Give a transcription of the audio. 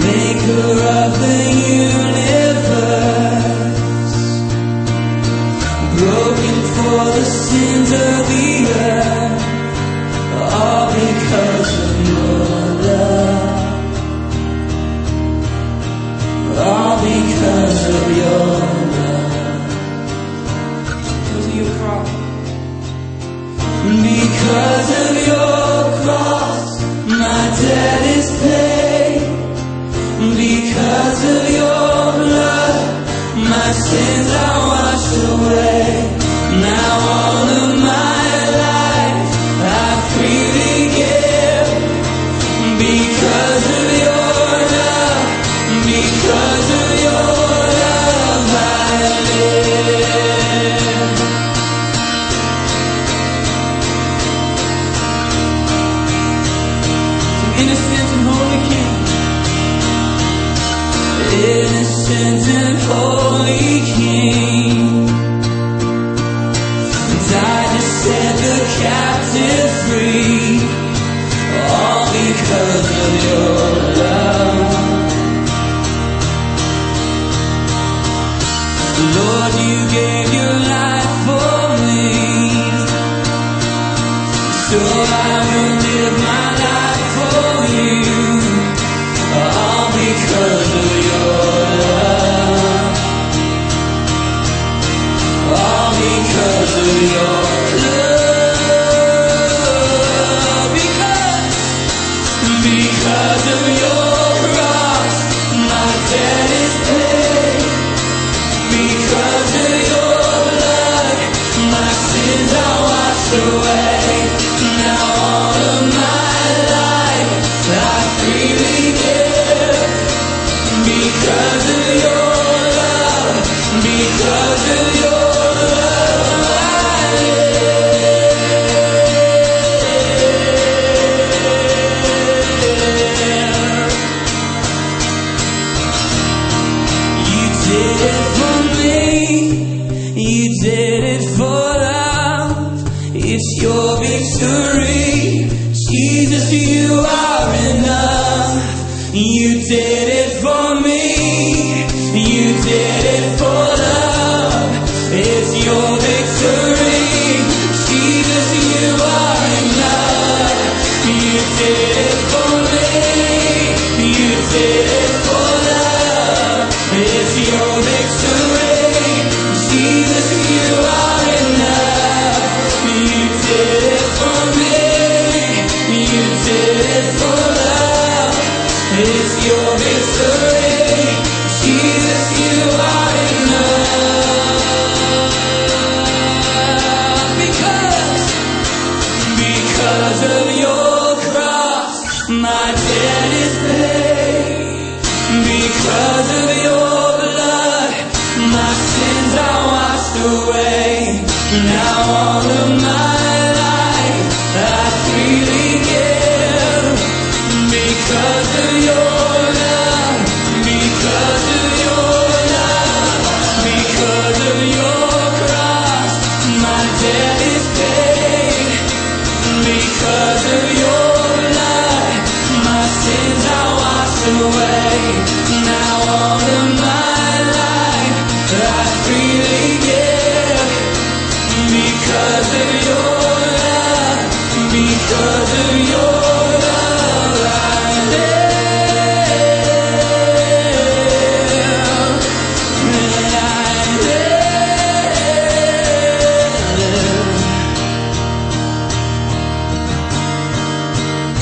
maker of the universe, broken for the sins of the earth, all because of your love, all because of your love, because of your cross, because of your cross, my debt is paid. Because of your blood, my sins are washed away. Now all of my life I freely give. Because of your love, because of your love I live. Innocent and holy King, innocent and holy King, died to set the captive free, all because of your love. Lord, you gave your life for me, so I will live my life for you, all because of your love, all because of your love, because of your cross, my debt is paid. Because of your blood, my sins are washed away. Now all of my life I freely give. Because of your love, because of your love I live. You did it for me, you did it for love. It's your victory, Jesus, you are enough. You did it for me, you did it for love. It's your victory, Jesus, you are enough. You did it for me, you did it for love. It's your victory, Jesus, you are enough. You did it for me, you did it for love. It's your victory, Jesus, you are